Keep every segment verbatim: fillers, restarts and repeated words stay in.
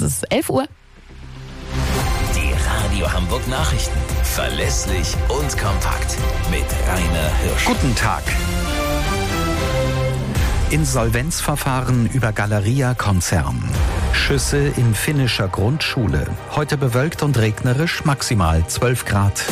Es ist elf Uhr. Die Radio Hamburg Nachrichten. Verlässlich und kompakt. Mit Rainer Hirsch. Guten Tag. Insolvenzverfahren über Galeria-Konzern. Schüsse in finnischer Grundschule. Heute bewölkt und regnerisch, maximal zwölf Grad.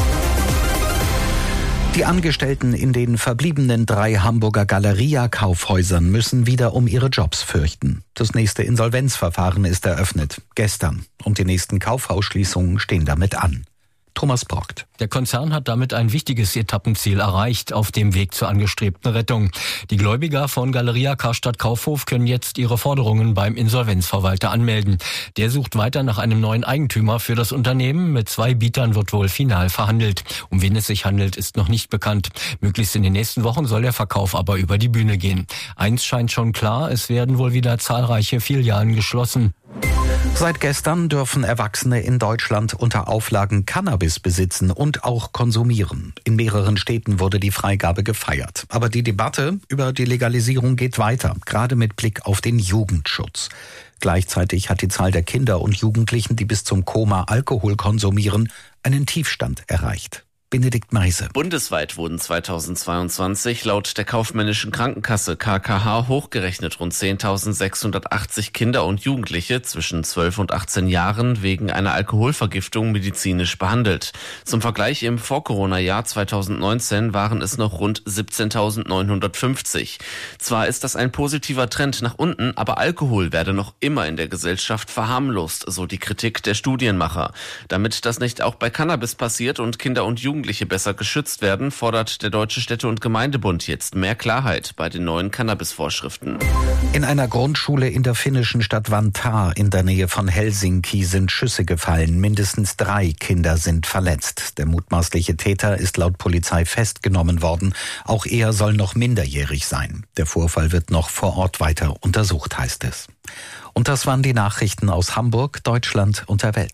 Die Angestellten in den verbliebenen drei Hamburger Galeria-Kaufhäusern müssen wieder um ihre Jobs fürchten. Das nächste Insolvenzverfahren ist eröffnet. Gestern. Und die nächsten Kaufhausschließungen stehen damit an. Thomas Brockt. Der Konzern hat damit ein wichtiges Etappenziel erreicht auf dem Weg zur angestrebten Rettung. Die Gläubiger von Galeria Karstadt Kaufhof können jetzt ihre Forderungen beim Insolvenzverwalter anmelden. Der sucht weiter nach einem neuen Eigentümer für das Unternehmen. Mit zwei Bietern wird wohl final verhandelt. Um wen es sich handelt, ist noch nicht bekannt. Möglichst in den nächsten Wochen soll der Verkauf aber über die Bühne gehen. Eins scheint schon klar, es werden wohl wieder zahlreiche Filialen geschlossen. Seit gestern dürfen Erwachsene in Deutschland unter Auflagen Cannabis besitzen und auch konsumieren. In mehreren Städten wurde die Freigabe gefeiert. Aber die Debatte über die Legalisierung geht weiter, gerade mit Blick auf den Jugendschutz. Gleichzeitig hat die Zahl der Kinder und Jugendlichen, die bis zum Koma Alkohol konsumieren, einen Tiefstand erreicht. Benedikt Meise. Bundesweit wurden zweitausendzweiundzwanzig laut der kaufmännischen Krankenkasse K K H hochgerechnet rund zehntausendsechshundertachtzig Kinder und Jugendliche zwischen zwölf und achtzehn Jahren wegen einer Alkoholvergiftung medizinisch behandelt. Zum Vergleich, im Vor-Corona-Jahr zweitausendneunzehn waren es noch rund siebzehntausendneunhundertfünfzig. Zwar ist das ein positiver Trend nach unten, aber Alkohol werde noch immer in der Gesellschaft verharmlost, so die Kritik der Studienmacher. Damit das nicht auch bei Cannabis passiert und Kinder und Jugendliche Jugendliche besser geschützt werden, fordert der Deutsche Städte- und Gemeindebund jetzt mehr Klarheit bei den neuen Cannabis-Vorschriften. In einer Grundschule in der finnischen Stadt Vantaa in der Nähe von Helsinki sind Schüsse gefallen. Mindestens drei Kinder sind verletzt. Der mutmaßliche Täter ist laut Polizei festgenommen worden. Auch er soll noch minderjährig sein. Der Vorfall wird noch vor Ort weiter untersucht, heißt es. Und das waren die Nachrichten aus Hamburg, Deutschland und der Welt.